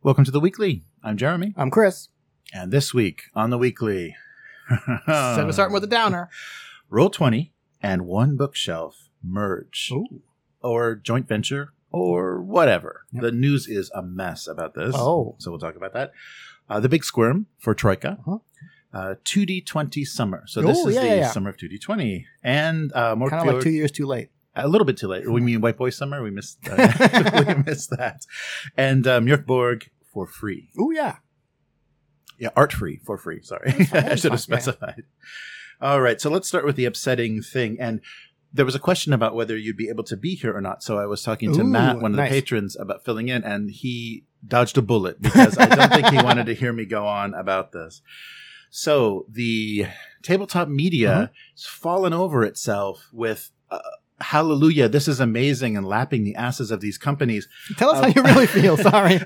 Welcome to The Weekly. I'm Jeremy. I'm Chris. And this week on The Weekly... So we're starting with a downer. Roll20 and One Bookshelf merge. Ooh. Or joint venture or whatever. Yep. The news is a mess about this. Oh. So we'll talk about that. The Big Squirm for Troika. Uh-huh. 2D20 Summer. So this is the summer of 2D20. And more kind of like 2 years too late. A little bit too late. We mean White Boy Summer. We missed we missed that. And Mjorkborg for free. Oh, yeah. Yeah, art free for free. Sorry. I should have specified. Yeah. All right. So let's start with the upsetting thing. And there was a question about whether you'd be able to be here or not. So I was talking to Matt, one of the patrons, about filling in, and he dodged a bullet because I don't think he wanted to hear me go on about this. So the tabletop media has fallen over itself with hallelujah, this is amazing, and lapping the asses of these companies. Tell us how you really feel. Sorry.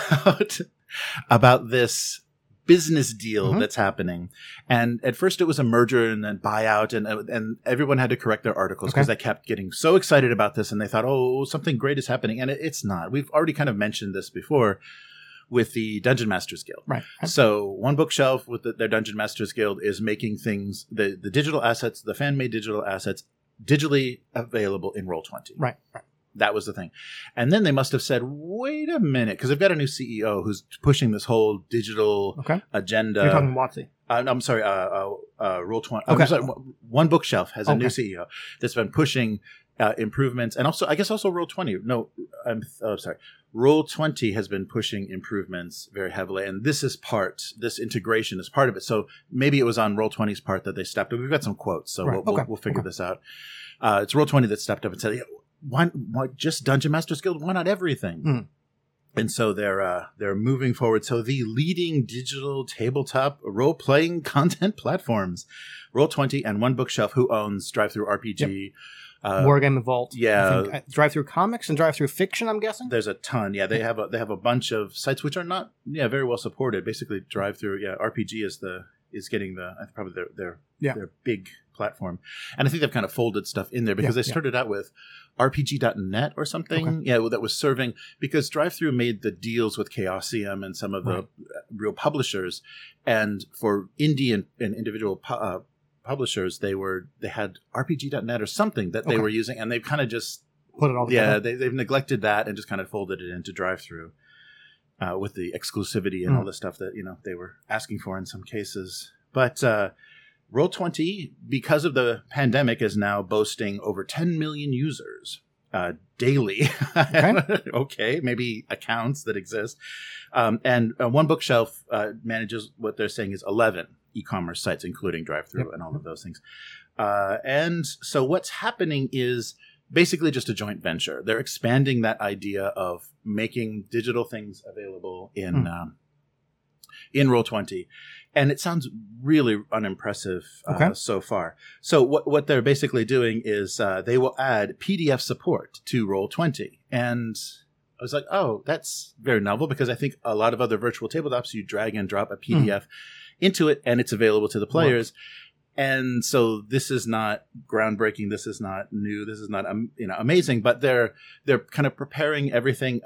about this business deal that's happening. And at first it was a merger and then buyout, and everyone had to correct their articles because they kept getting so excited about this, and they thought, oh, something great is happening. And it's not. We've already kind of mentioned this before with the Dungeon Masters Guild. Right. So One Bookshelf with their Dungeon Masters Guild is making things, the digital assets, the fan-made digital assets, digitally available in Roll20. Right. That was the thing. And then they must have said, wait a minute, because they've got a new CEO who's pushing this whole digital agenda. You're talking WotC. I'm sorry, Roll20. Okay. I'm sorry, One Bookshelf has a new CEO that's been pushing improvements. And also, I guess also Roll20. No, I'm sorry. Roll20 has been pushing improvements very heavily. And this integration is part of it. So maybe it was on Roll20's part that they stepped up. We've got some quotes, so we'll figure this out. It's Roll20 that stepped up and said, why just Dungeon Masters Guild? Why not everything? And so they're moving forward. So the leading digital tabletop role-playing content platforms, Roll20 and One Bookshelf, who owns DriveThruRPG. Wargaming Vault. Yeah. I think, DriveThru Comics and DriveThru Fiction, I'm guessing? There's a ton. Yeah, they have a bunch of sites which are not very well supported. Basically, DriveThru RPG is getting probably their big platform. And I think they've kind of folded stuff in there because they started out with RPG.net or something. Yeah, that was serving, because DriveThru made the deals with Chaosium and some of the real publishers. And for indie and individual publishers, they had RPG.net or something that they were using, and they've kind of just put it all together. Yeah, they've neglected that and just kind of folded it into DriveThru with the exclusivity and all the stuff that they were asking for in some cases. But Roll20, because of the pandemic, is now boasting over 10 million users daily. Maybe accounts that exist. And One Bookshelf manages what they're saying is 11 e-commerce sites, including DriveThru and all of those things. And so what's happening is basically just a joint venture. They're expanding that idea of making digital things available in Roll20. And it sounds really unimpressive so far. So what they're basically doing is they will add PDF support to Roll20. And I was like, oh, that's very novel, because I think a lot of other virtual tabletops, you drag and drop a PDF into it and it's available to the players. And so this is not groundbreaking. This is not new. This is not amazing. But they're kind of preparing everything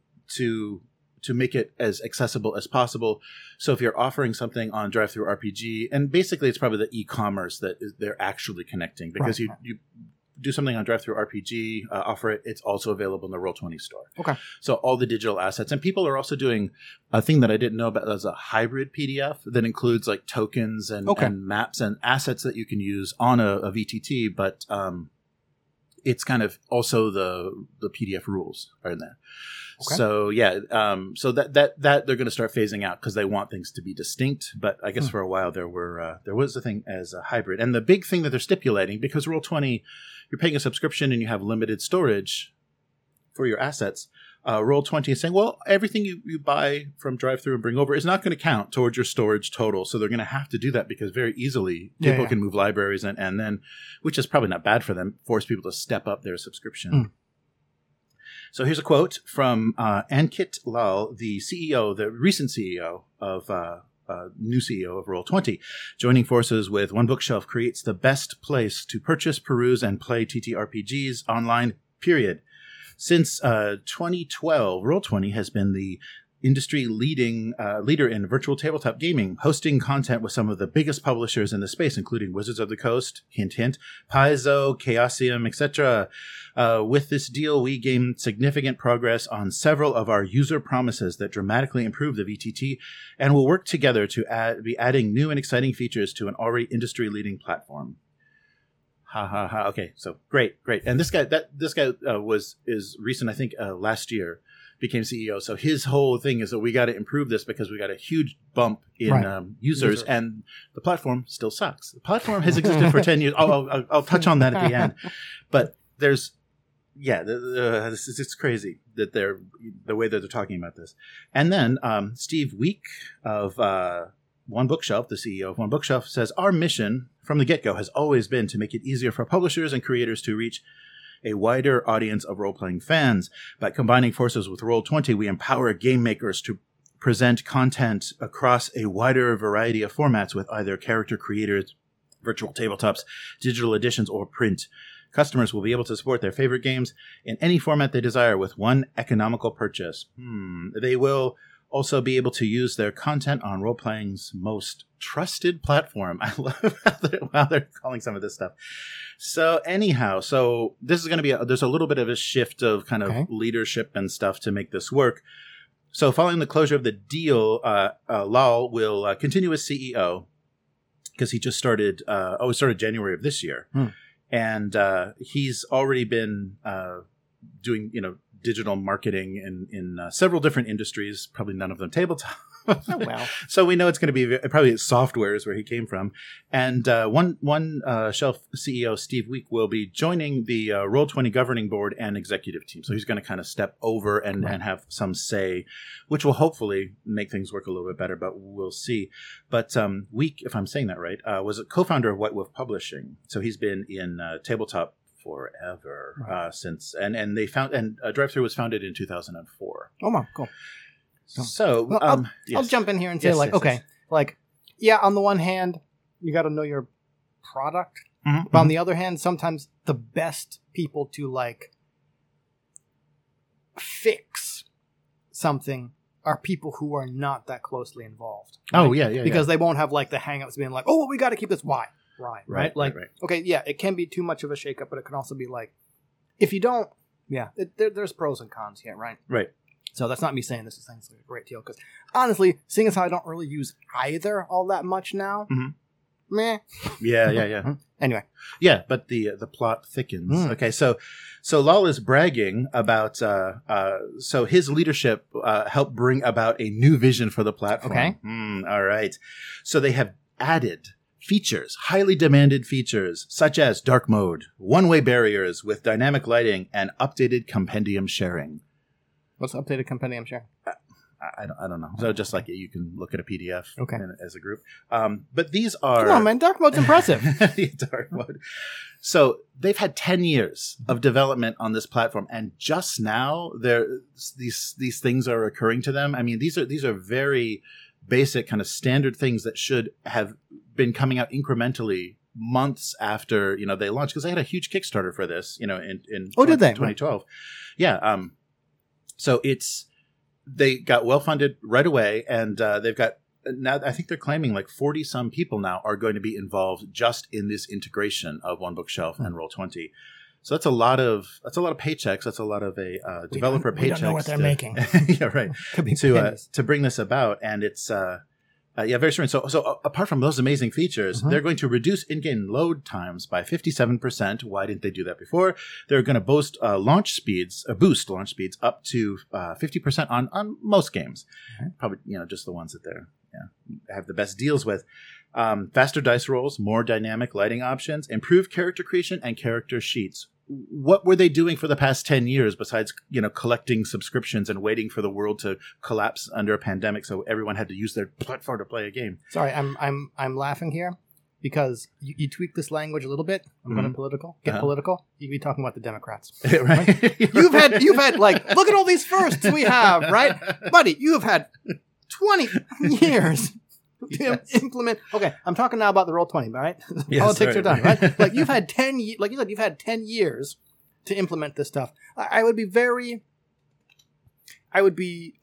to make it as accessible as possible. So if you're offering something on DriveThruRPG, and basically it's probably the e-commerce that they're actually connecting, because you do something on DriveThruRPG, offer it, it's also available in the Roll20 store. Okay. So all the digital assets. And people are also doing a thing that I didn't know about, as a hybrid PDF that includes like tokens and maps and assets that you can use on a VTT, but it's kind of also the PDF rules are in there. Okay. So so that they're going to start phasing out because they want things to be distinct. But I guess for a while there was a thing as a hybrid, and the big thing that they're stipulating, because Roll20, you're paying a subscription and you have limited storage for your assets. Roll20 is saying, well, everything you buy from DriveThru and bring over is not going to count towards your storage total. So they're going to have to do that, because very easily people can move libraries and then, which is probably not bad for them, force people to step up their subscription. So here's a quote from Ankit Lal, the recent CEO of new CEO of Roll20. Joining forces with One Bookshelf creates the best place to purchase, peruse, and play TTRPGs online, period. Since 2012, Roll20 has been the industry leader in virtual tabletop gaming, hosting content with some of the biggest publishers in the space, including Wizards of the Coast, hint, hint, Paizo, Chaosium, etc. With this deal, we gain significant progress on several of our user promises that dramatically improve the VTT, and will work together to be adding new and exciting features to an already industry-leading platform. Ha ha ha. Okay, so great. And this guy is recent, I think, last year became CEO. So his whole thing is that we got to improve this because we got a huge bump in users, and the platform still sucks. The platform has existed for 10 years. I'll touch on that at the end, but there's. Yeah, it's crazy that the way that they're talking about this. And then Steve Week of One Bookshelf, the CEO of One Bookshelf, says, our mission from the get-go has always been to make it easier for publishers and creators to reach a wider audience of role-playing fans. By combining forces with Roll20, we empower game makers to present content across a wider variety of formats with either character creators, virtual tabletops, digital editions, or print. Customers will be able to support their favorite games in any format they desire with one economical purchase. They will also be able to use their content on role-playing's most trusted platform. I love how they're calling some of this stuff. So anyhow, this is going to be there's a little bit of a shift of kind of leadership and stuff to make this work. So following the closure of the deal, Lal will continue as CEO because he just started. It started January of this year. And he's already been doing, digital marketing in several different industries, probably none of them tabletop. Oh, well. So we know it's going to be probably software is where he came from. And One Shelf CEO Steve Week will be joining the Roll20 governing board and executive team. So he's going to kind of step over and have some say, which will hopefully make things work a little bit better, but we'll see. But Week, if I'm saying that right, was a co-founder of White Wolf Publishing. So he's been in tabletop forever since, and they found, and DriveThru was founded in 2004. Oh, wow, cool. So I'll jump in here and say, on the one hand, you got to know your product, but on the other hand, sometimes the best people to fix something are people who are not that closely involved. Right? Oh yeah, because they won't have the hang-ups being we got to keep this why. Right. Okay, yeah, it can be too much of a shakeup, but it can also be if you don't, there's pros and cons here, right? Right. So that's not me saying this is a great deal, because honestly, seeing as how I don't really use either all that much now, meh. Yeah. Anyway. Yeah, but the plot thickens. Okay, so Lal is bragging about, so his leadership helped bring about a new vision for the platform. Okay. All right. So they have added features, highly demanded features, such as dark mode, one-way barriers with dynamic lighting, and updated compendium sharing. What's updated compendium sharing? I don't know. So just you can look at a PDF as a group. But these are... Come on, man. Dark mode's impressive. Dark mode. So they've had 10 years of development on this platform, and just now these things are occurring to them. I mean, these are very basic kind of standard things that should have been coming out incrementally months after they launched, because they had a huge Kickstarter for this in did they? 2012. Yeah. So they got well funded right away, and they've got now. I think they're claiming 40 some people now are going to be involved just in this integration of One Bookshelf and Roll20. So that's a lot of paychecks. That's a lot of developer paychecks. We don't know what they're making. Yeah, right. To bring this about, and it's very strange. So apart from those amazing features, they're going to reduce in-game load times by 57%. Why didn't they do that before? They're going to boost launch speeds up to 50% on most games. Probably just the ones that they're have the best deals with. Faster dice rolls, more dynamic lighting options, improved character creation, and character sheets. What were they doing for the past 10 years besides, collecting subscriptions and waiting for the world to collapse under a pandemic so everyone had to use their platform to play a game? Sorry, I'm laughing here because you tweak this language a little bit. I'm going to political. You'd be talking about the Democrats. Right? You've had look at all these firsts we have, right? Buddy, you have had 20 years to implement. Okay, I'm talking now about the Roll20, all right? Politics are done, right? You've had 10 you've had 10 years to implement this stuff. I would be okay.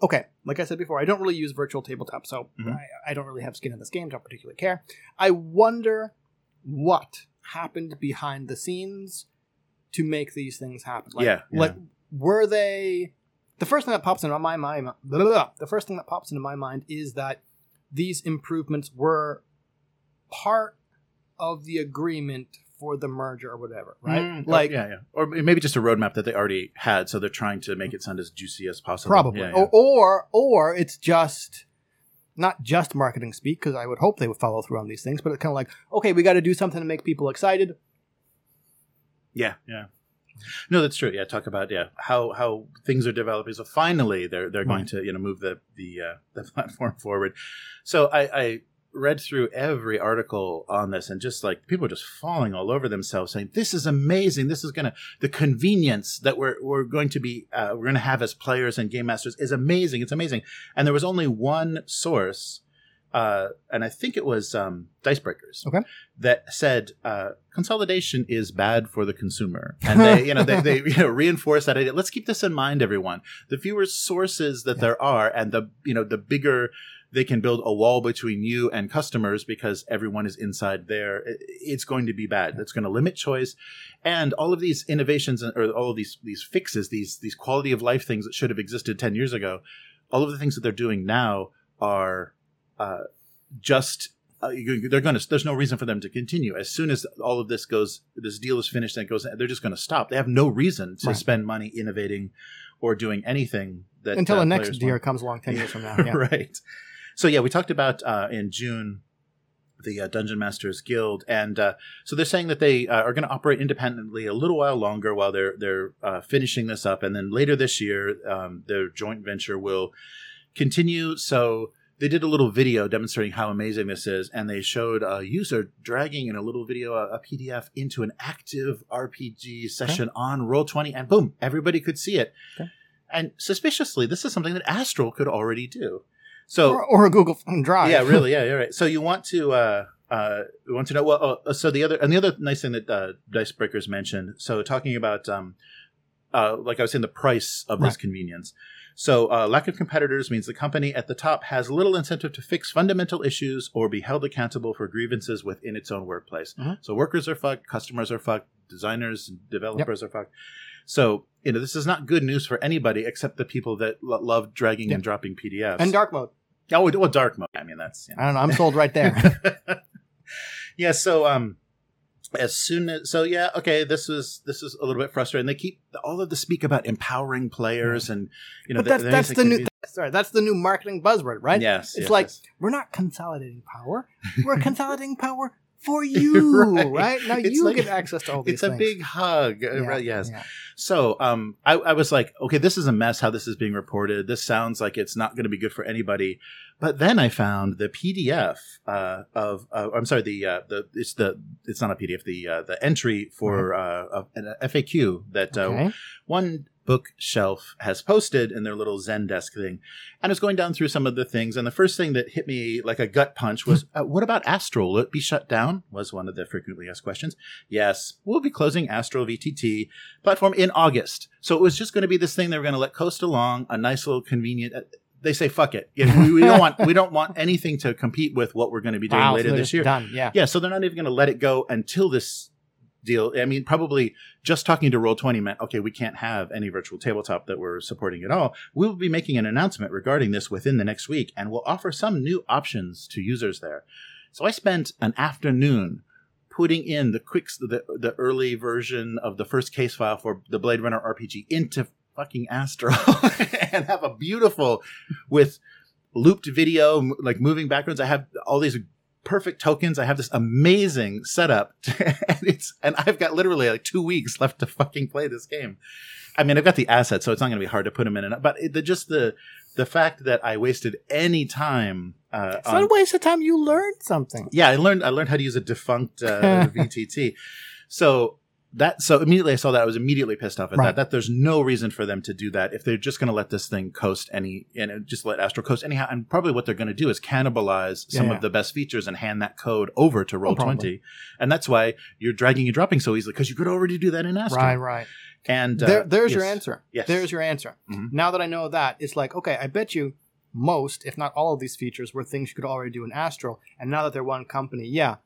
like I said before, I don't really use virtual tabletop, so I don't really have skin in this game. Don't particularly care. I wonder what happened behind the scenes to make these things happen. Like, were they? The first thing that pops into my mind. The first thing that pops into my mind is that these improvements were part of the agreement for the merger or whatever, right? Or maybe just a roadmap that they already had, so they're trying to make it sound as juicy as possible. Probably, or it's just not just marketing speak, because I would hope they would follow through on these things, but it's kind of like, okay, we got to do something to make people excited. Yeah. No, that's true. Yeah, talk about how things are developing. So finally, they're going to move the platform forward. So I read through every article on this, and just like people are just falling all over themselves, saying this is amazing. This is the convenience that we're going to have as players and game masters is amazing. It's amazing. And there was only one source. And I think it was Dicebreakers that said consolidation is bad for the consumer, and they reinforce that idea. Let's keep this in mind, everyone. The fewer sources that there are, and the bigger they can build a wall between you and customers because everyone is inside there, it's going to be bad. That's going to limit choice, and all of these innovations or all of these fixes, these quality of life things that should have existed 10 years ago. All of the things that they're doing now are there's no reason for them to continue. As soon as all of this deal is finished and it goes, they're just going to stop. They have no reason to spend money innovating or doing anything that until the next deal comes along 10 years from now. Yeah. Right. So we talked about in June the Dungeon Masters Guild, and so they're saying that they are going to operate independently a little while longer while they're finishing this up, and then later this year their joint venture will continue. So they did a little video demonstrating how amazing this is, and they showed a user dragging in a little video a PDF into an active RPG session on Roll20, and boom, everybody could see it. Okay. And suspiciously, this is something that Astral could already do. So or a Google Drive. Yeah, really, yeah, you're right. So you want to know. Well, so the other nice thing that Dicebreakers mentioned. So talking about like I was saying, the price of this convenience. So lack of competitors means the company at the top has little incentive to fix fundamental issues or be held accountable for grievances within its own workplace. Mm-hmm. So workers are fucked, customers are fucked, designers and developers are fucked. So this is not good news for anybody except the people that love dragging and dropping PDFs. And dark mode. Oh, well, dark mode. I mean, that's... I don't know. I'm sold right there. Yeah, so... As soon as this is a little bit frustrating. They keep all of the speak about empowering players, and but that's the new. That's the new marketing buzzword, right? Yes, it's we're not consolidating power; we're consolidating power for you, right? Now you get access to all these things. It's a big hug, right? Yes. Yeah. So I was like, okay, this is a mess. How this is being reported. This sounds like it's not going to be good for anybody. But then I found the PDF it's not a PDF, the entry for an FAQ that one bookshelf has posted in their little Zendesk thing. And I was going down through some of the things, and the first thing that hit me like a gut punch was, what about Astral? Will it be shut down? Was one of the frequently asked questions. Yes, we'll be closing Astral VTT platform in August. So it was just going to be this thing they were going to let coast along, a nice little convenient... They say, fuck it. We don't want anything to compete with what we're going to be doing later this year. Done. Yeah. Yeah. So they're not even going to let it go until this deal. I mean, probably just talking to Roll20 meant, okay, we can't have any virtual tabletop that we're supporting at all. We'll be making an announcement regarding this within the next week, and we'll offer some new options to users there. So I spent an afternoon putting in the early version of the first case file for the Blade Runner RPG into fucking Astral and have a beautiful with looped video, like moving backgrounds. I have all these perfect tokens. I have this amazing setup and I've got literally like 2 weeks left to fucking play this game. I mean, I've got the assets, so it's not going to be hard to put them in. But the fact that I wasted any time. It's not a waste of time. You learned something. Yeah, I learned how to use a defunct VTT. So immediately I saw that, I was immediately pissed off at that there's no reason for them to do that if they're just going to let this thing coast just let Astral coast anyhow. And probably what they're going to do is cannibalize some of the best features and hand that code over to Roll20. And that's why you're dragging and dropping so easily, because you could already do that in Astral. Right. And there's your answer. Yes. There's your answer. Mm-hmm. Now that I know that, it's like, okay, I bet you most, if not all of these features were things you could already do in Astral. And now that they're one company,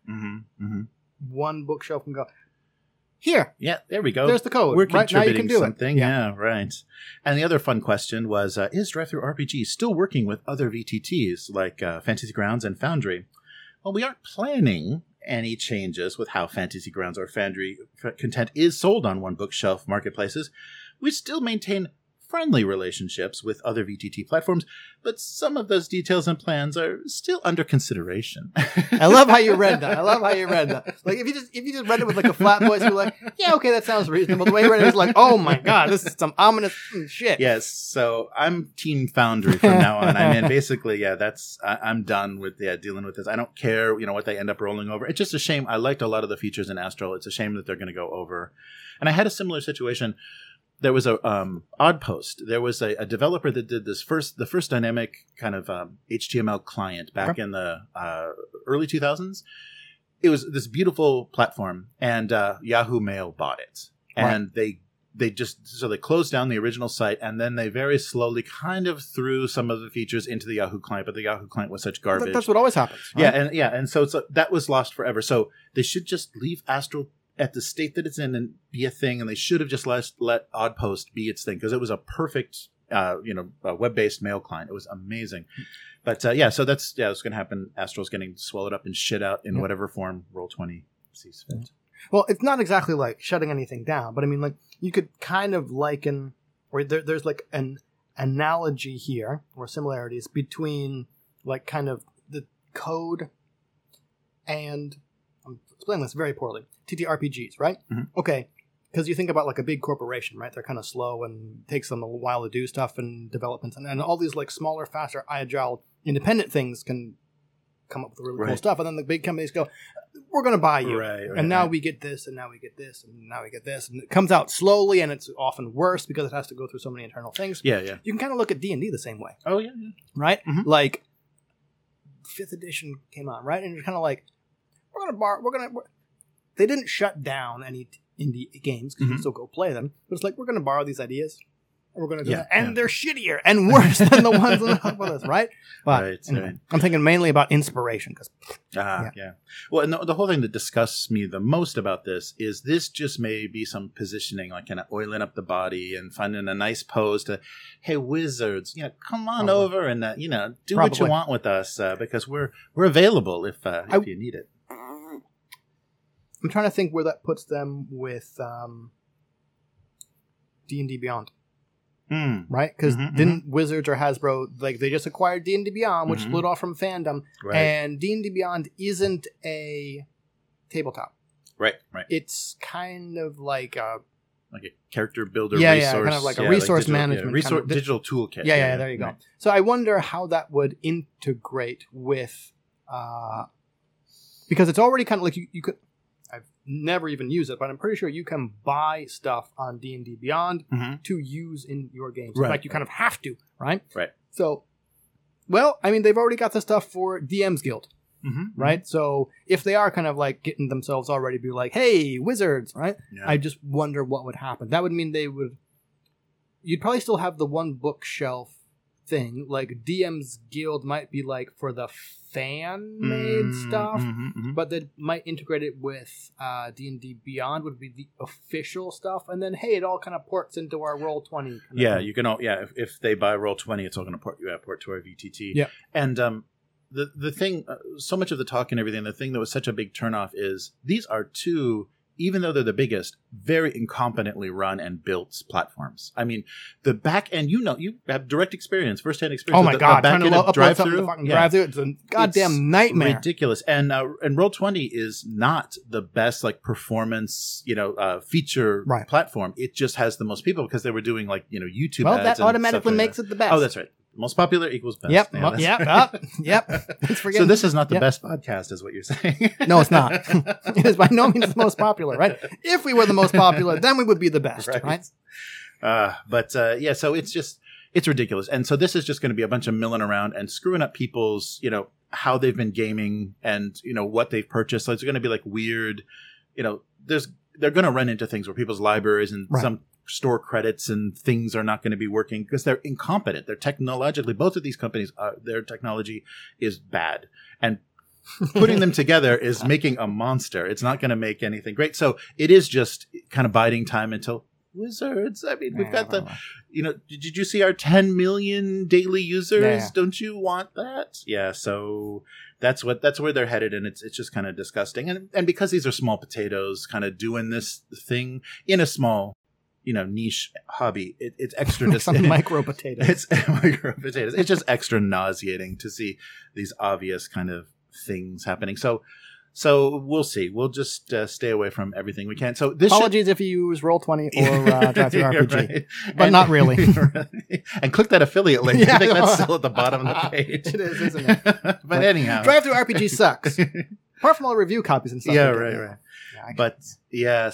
one bookshelf can go, here. Yeah, there we go. There's the code. We're contributing now you can do something. Yeah, right. And the other fun question was, is DriveThruRPG still working with other VTTs like Fantasy Grounds and Foundry? Well, we aren't planning any changes with how Fantasy Grounds or Foundry content is sold on one bookshelf marketplaces. We still maintain friendly relationships with other VTT platforms, but some of those details and plans are still under consideration. I love how you read that. Like if you just read it with like a flat voice, you're like, yeah, okay, that sounds reasonable. The way you read it was like, oh my god, this is some ominous shit. Yes, so I'm Team Foundry from now on. I mean, basically, yeah, I'm done with dealing with this. I don't care, what they end up rolling over. It's just a shame. I liked a lot of the features in Astral. It's a shame that they're going to go over. And I had a similar situation. There was a Oddpost. There was a developer that did the first dynamic kind of HTML client back in the early 2000s. It was this beautiful platform, and Yahoo Mail bought it. And they closed down the original site, and then they very slowly kind of threw some of the features into the Yahoo client, but the Yahoo client was such garbage. That's what always happens. Right? And so that was lost forever. So they should just leave Astral at the state that it's in and be a thing, and they should have just let Oddpost be its thing, because it was a perfect a web-based mail client. It was amazing. But so that's going to happen. Astral's getting swallowed up and shit out in whatever form Roll20 sees fit. Well, it's not exactly like shutting anything down, but I mean, like, you could kind of liken, or there's like an analogy here, or similarities between like kind of the code and, I'm explaining this very poorly, TTRPGs, right? Mm-hmm. Okay, because you think about like a big corporation, right? They're kind of slow and it takes them a while to do stuff and developments, and all these like smaller, faster, agile, independent things can come up with really cool stuff, and then the big companies go, we're going to buy you, and now we get this, and now we get this, and now we get this, and it comes out slowly, and it's often worse because it has to go through so many internal things. You can kind of look at D&D the same way. Oh yeah. Right? Mm-hmm. Like 5th edition came out, right? And you're kind of like, they didn't shut down any indie games because you can still go play them. But it's like, we're going to borrow these ideas, and we're going to do that. And they're shittier and worse than the ones on top of us, right? But anyway, I'm thinking mainly about inspiration. Well, and the whole thing that disgusts me the most about this is this just may be some positioning, like kind of oiling up the body and finding a nice pose to, hey, wizards, come on over and, do what you want with us because we're available if you need it. I'm trying to think where that puts them with D&D Beyond. Right? Because didn't Wizards or Hasbro, like, they just acquired D&D Beyond, which split off from Fandom, and D&D Beyond isn't a tabletop. Right. It's kind of like a character builder resource. Yeah, kind of like a resource management. Digital toolkit. Yeah, there you go. Right. So I wonder how that would integrate with... because it's already kind of like you could... I've never even used it, but I'm pretty sure you can buy stuff on D&D Beyond to use in your games. In fact, you kind of have to, right? Right. So, well, I mean, they've already got the stuff for DM's Guild, right? So if they are kind of like getting themselves already be like, hey, wizards, right? Yeah. I just wonder what would happen. That would mean you'd probably still have the one bookshelf thing. Like DM's Guild might be like for the fan-made stuff, but they might integrate it with D&D Beyond would be the official stuff, and then hey, it all kind of ports into our Roll20. You can all if they buy Roll20, it's all going to port to our VTT. Yeah, and the thing, so much of the talk and everything, the thing that was such a big turnoff is these are two, even though they're the biggest, very incompetently run and built platforms. I mean, the back end, you have direct experience, firsthand experience. Oh my God, trying to upload something to fucking drive through, it's a goddamn nightmare. Ridiculous. And Roll20 is not the best performance, feature platform. It just has the most people because they were doing YouTube ads. Well, that automatically makes it the best. Oh, that's right. Most popular equals best. Yep. So this is not the best podcast, is what you're saying. No, it's not. It is by no means the most popular, right? If we were the most popular, then we would be the best, right? So it's ridiculous. And so this is just going to be a bunch of milling around and screwing up people's, how they've been gaming and, what they've purchased. So it's going to be like weird, they're going to run into things where people's libraries and some store credits and things are not going to be working because they're incompetent. They're technologically, both of these companies, their technology is bad. And putting them together is making a monster. It's not going to make anything great. So it is just kind of biding time until Wizards. I mean, we've got did you see our 10 million daily users? Yeah. Don't you want that? Yeah. So that's where they're headed. And it's just kind of disgusting. And because these are small potatoes kind of doing this thing in a small, niche hobby, it's extra. Some micro potatoes. It's micro potatoes. It's just extra nauseating to see these obvious kind of things happening. So we'll see. We'll just stay away from everything we can. So this apologies if you use Roll20 or DriveThruRPG, right. But not really. And click that affiliate link. I think that's still at the bottom of the page. It is, isn't it? But anyhow, DriveThruRPG sucks. Apart from all the review copies and stuff. Yeah, right. Yeah,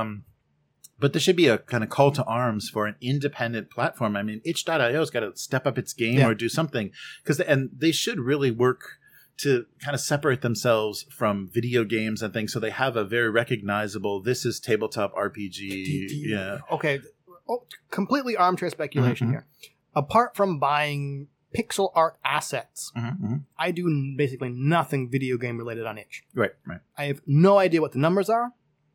but there should be a kind of call to arms for an independent platform. I mean, itch.io's got to step up its game or do something and they should really work to kind of separate themselves from video games and things, so they have a very recognizable, this is tabletop RPG. Yeah. Okay. Completely armchair speculation here. Apart from buying pixel art assets, I do basically nothing video game related on itch. Right. I have no idea what the numbers are.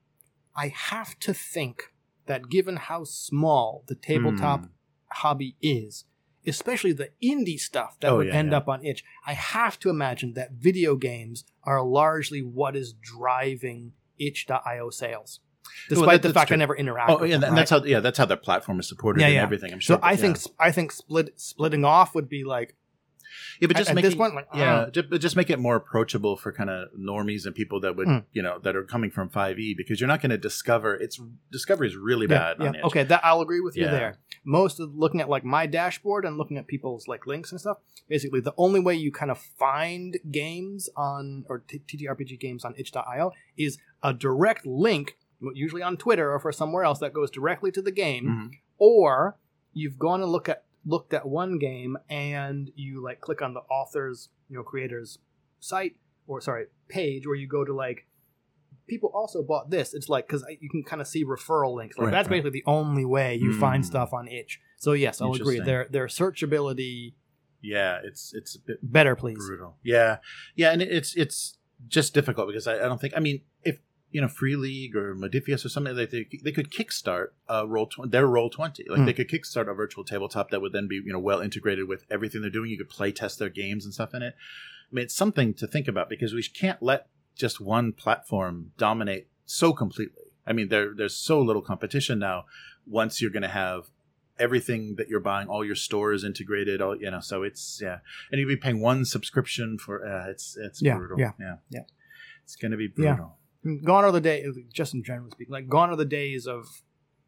I have to think that given how small the tabletop hobby is, especially the indie stuff that would end up on itch, I have to imagine that video games are largely what is driving itch.io sales. Despite the fact I never interact with them, and that's how their platform is supported and everything, I'm sure. So I think splitting off would be like, yeah, but just at this point, just make it more approachable for kind of normies and people that would, that are coming from 5e, because you're not going to discover. Discovery is really bad on itch. Okay, that I'll agree with you there. Most of looking at like my dashboard and looking at people's like links and stuff, basically the only way you kind of find games on or TTRPG games on itch.io is a direct link, usually on Twitter or for somewhere else, that goes directly to the game, or you've gone and looked at one game and you like click on the author's, creator's site page, where you go to like, people also bought this. It's like, because you can kind of see referral links. Like that's basically the only way you find stuff on itch. So yes, I'll agree. Their searchability. Yeah, it's a bit better, please. Brutal. Yeah, and it's just difficult because I don't think. I mean, if Free League or Modifius or something, they could kickstart their Roll20. Like they could kickstart a virtual tabletop that would then be well integrated with everything they're doing. You could play test their games and stuff in it. I mean, it's something to think about, because we can't let just one platform dominate so completely. I mean, there's so little competition now. Once you're going to have everything that you're buying, all your stores integrated, so it's and you'd be paying one subscription for it's brutal. Yeah. It's going to be brutal. Yeah. Gone are the days, just in general speaking, gone are the days of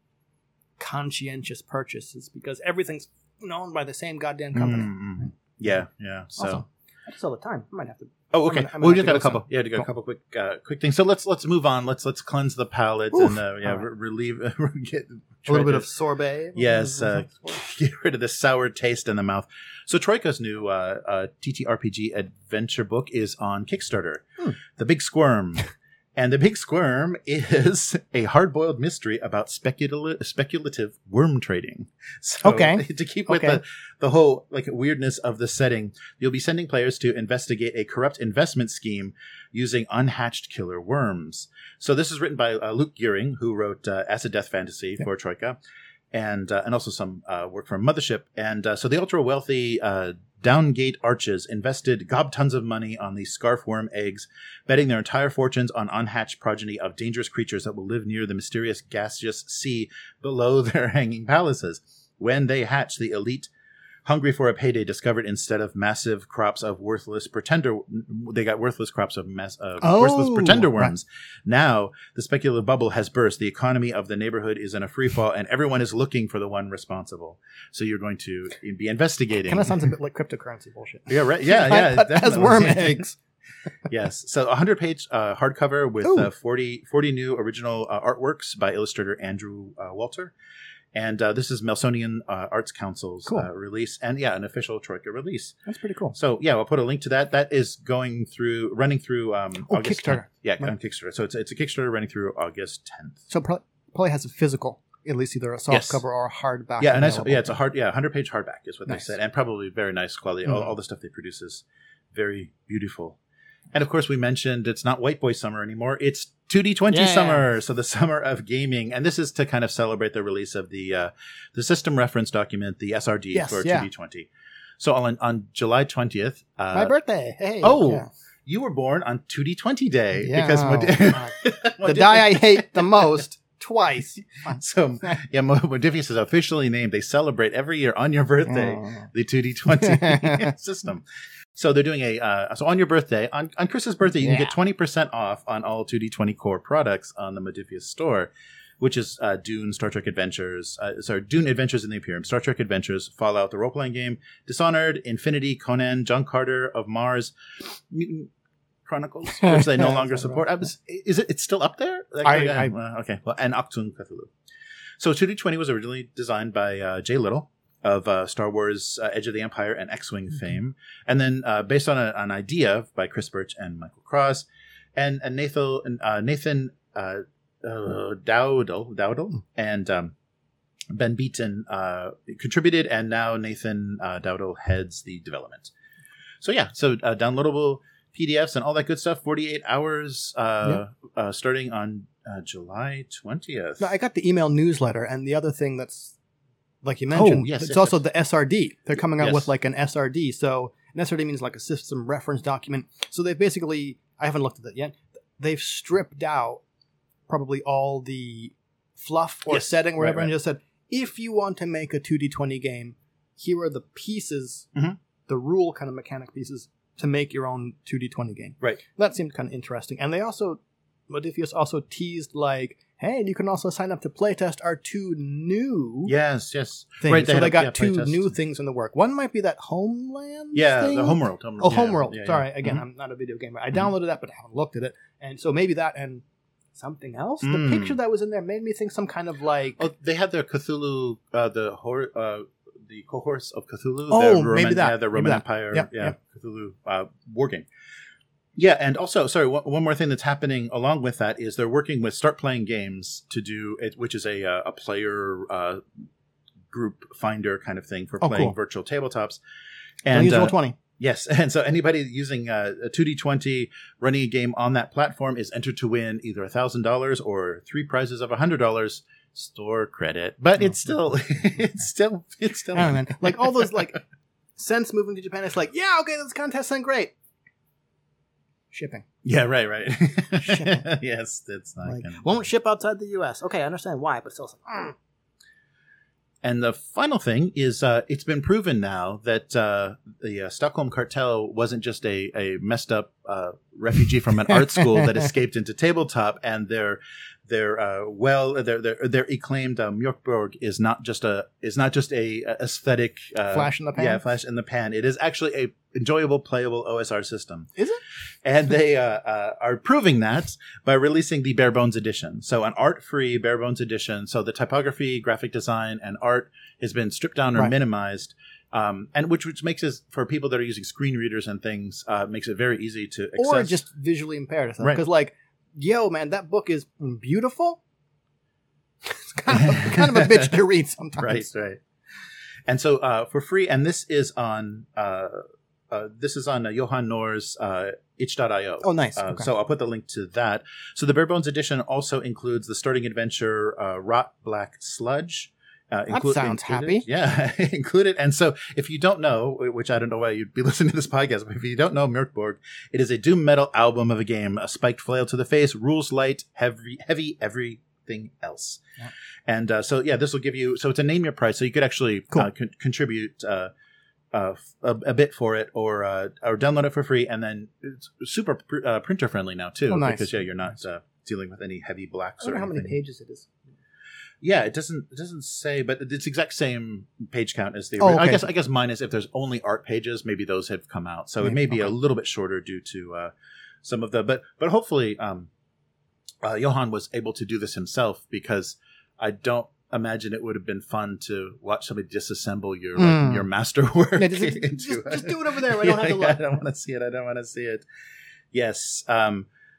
conscientious purchases, because everything's owned by the same goddamn company. Yeah. So awesome. I just all the time. I might have to. Oh, okay. We just got a couple. Yeah, to go a couple quick things. So let's move on. Let's cleanse the palate and relieve get a little bit of sorbet. Yes, get rid of the sour taste in the mouth. So Troika's new TTRPG adventure book is on Kickstarter. The Big Squirm. And The Big Squirm is a hard-boiled mystery about speculative worm trading. So to keep with the whole weirdness of the setting, you'll be sending players to investigate a corrupt investment scheme using unhatched killer worms. So this is written by Luke Gearing, who wrote Acid Death Fantasy for Troika, and also some work from Mothership. And so the ultra-wealthy Downgate Arches gob tons of money on these scarf worm eggs, betting their entire fortunes on unhatched progeny of dangerous creatures that will live near the mysterious gaseous sea below their hanging palaces. When they hatch, the elite, hungry for a payday, discovered instead of massive crops of worthless pretender worms. Now, the speculative bubble has burst. The economy of the neighborhood is in a free fall, and everyone is looking for the one responsible. So you're going to be investigating. Kind of sounds a bit like cryptocurrency bullshit. Yeah, right. Yeah. As worm eggs. Yes. So a 100-page hardcover with 40 new original artworks by illustrator Andrew Walter. And this is Melsonian Arts Council's release, and an official Troika release. That's pretty cool. So I'll put a link to that. That is running through August Kickstarter. 10th. Yeah, on Kickstarter. So it's a Kickstarter running through August 10th. So probably has a physical at least either a soft cover or a hardback. Yeah, and it's a 100-page hardback is what they said, and probably very nice quality. All the stuff they produce is very beautiful. And of course, we mentioned it's not White Boy Summer anymore; it's 2D20 Summer. So the summer of gaming, and this is to kind of celebrate the release of the system reference document, the SRD for 2D20. So on July 20th, my birthday. Hey, you were born on 2D20 Day because the die I hate the most. Twice. So, Modiphius is officially named. They celebrate every year on your birthday the 2D20 system. So they're doing so on your birthday, on Chris's birthday, you can get 20% off on all 2D20 core products on the Modiphius store, which is Dune, Star Trek Adventures, Dune Adventures in the Imperium, Star Trek Adventures, Fallout, the role-playing game, Dishonored, Infinity, Conan, John Carter of Mars, Mutant Chronicles, which they no longer support. It's still up there? Okay. Well, and Achtung Cthulhu. So 2D20 was originally designed by Jay Little of Star Wars Edge of the Empire and X-Wing fame, and then based on an idea by Chris Birch and Michael Cross, and Nathan Dowdle and Ben Beaton contributed, and now Nathan Dowdle heads the development. So downloadable PDFs and all that good stuff, 48 hours starting on July 20th. No, I got the email newsletter, and the other thing that's, like you mentioned, it's also the SRD. They're coming out with like an SRD. So an SRD means like a system reference document. So they basically, I haven't looked at it yet, they've stripped out probably all the fluff or setting or whatever, and just said, if you want to make a 2D20 game, here are the pieces, the rule kind of mechanic pieces, to make your own 2D20 game. Right. That seemed kind of interesting. And they also, Modiphius also teased like, hey, you can also sign up to playtest our 2 new things. Right, so they got 2 new things in the work. One might be that Homeland thing? The Homeworld. Homeworld. Sorry, again, I'm not a video gamer. I downloaded that, but I haven't looked at it. And so maybe that and something else. The picture that was in there made me think some kind of like... Oh, they had the Cthulhu, the cohorts of Cthulhu. Maybe that. Yeah, the Roman Empire. Cthulhu war game. Yeah, and also, sorry, one more thing that's happening along with that is they're working with Start Playing Games to do it, which is a player group finder kind of thing for playing virtual tabletops. And use Roll20. Yes, and so anybody using a 2D20 running a game on that platform is entered to win either $1,000 or 3 prizes of $100 store credit. But it's still. I don't know, man. Like all those like since moving to Japan, it's like, yeah, okay, this contest sounds great. Shipping. Yeah, right. Shipping. Yes, that's not like, won't ship outside the U.S. Okay, I understand why, but still. And the final thing is, it's been proven now that the Stockholm Cartel wasn't just a messed up refugee from an art school that escaped into tabletop, and their acclaimed Mjorkborg is not just a aesthetic flash in the pan. Yeah, flash in the pan. It is actually a enjoyable, playable OSR system. Is it? And they are proving that by releasing the Bare Bones edition. So an art-free Bare Bones edition. So the typography, graphic design, and art has been stripped down or minimized. And which makes it, for people that are using screen readers and things, makes it very easy to access. Or just visually impaired. Because like, yo, man, that book is beautiful. It's kind of a bitch to read sometimes. Right. And so for free, and this is on Johan Nor's itch.io. Oh, nice. Okay. So I'll put the link to that. So the Bare Bones edition also includes the starting adventure Rot Black Sludge. That sounds happy. Yeah, included. And so if you don't know, which I don't know why you'd be listening to this podcast, but if you don't know Mjorkborg, it is a doom metal album of a game, a spiked flail to the face, rules light, heavy everything else. Yeah. And this will give you, so it's a name your price, so you could actually contribute a bit for it or download it for free, and then it's super printer friendly now too. Oh, nice. Because you're not dealing with any heavy blacks. I wonder how many pages it is. Yeah, it doesn't say, but it's exact same page count as the original. Okay. I guess minus if there's only art pages, maybe those have come out. So it may be a little bit shorter due to some of the, but hopefully Johan was able to do this himself, because I don't imagine it would have been fun to watch somebody disassemble your masterwork. Yeah, just do it over there. I don't have to look. I don't want to see it. Yes.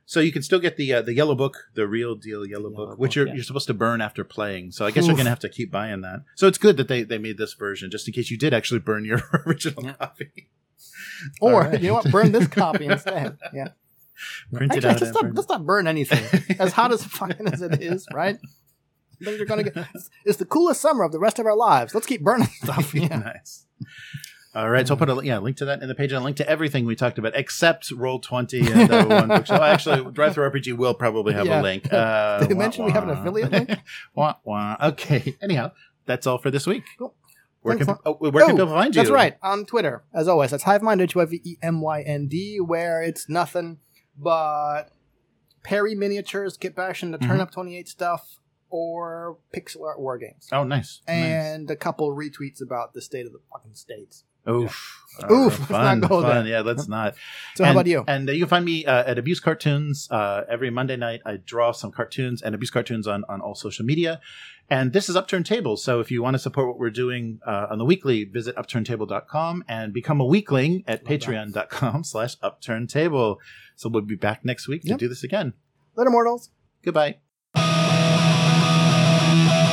So you can still get the yellow book, the real deal yellow book, which you're supposed to burn after playing. So I guess you're going to have to keep buying that. So it's good that they made this version, just in case you did actually burn your original copy. Or, you know what? Burn this copy instead. Yeah. Print it out. Let's not burn anything. As hot as fucking as it is, right? Things are going to get... It's the coolest summer of the rest of our lives. Let's keep burning stuff. Yeah. Nice. All right, so I'll put a link to that in the page and a link to everything we talked about except Roll20 and One Bookshelf. Actually, DriveThruRPG will probably have a link. Did you mention we have an affiliate link? Okay. Anyhow, that's all for this week. Cool. Where can people find you? That's right, on Twitter, as always. That's HiveMind, HYVEMYND, where it's nothing but Perry miniatures, Kit Bash, and the Turn Up 28 stuff, or pixel art war games. Oh, nice. And a couple retweets about the state of the fucking states. Oof. Oof. Fun, let's not go fun. there. Yeah, let's not. So how about you? And you can find me at Abuse Cartoons. Every Monday night, I draw some cartoons and Abuse Cartoons on all social media. And this is Upturned Table. So if you want to support what we're doing on the weekly, visit upturntable.com and become a weekling at patreon.com/upturntable. So we'll be back next week to do this again. Later, mortals. Goodbye.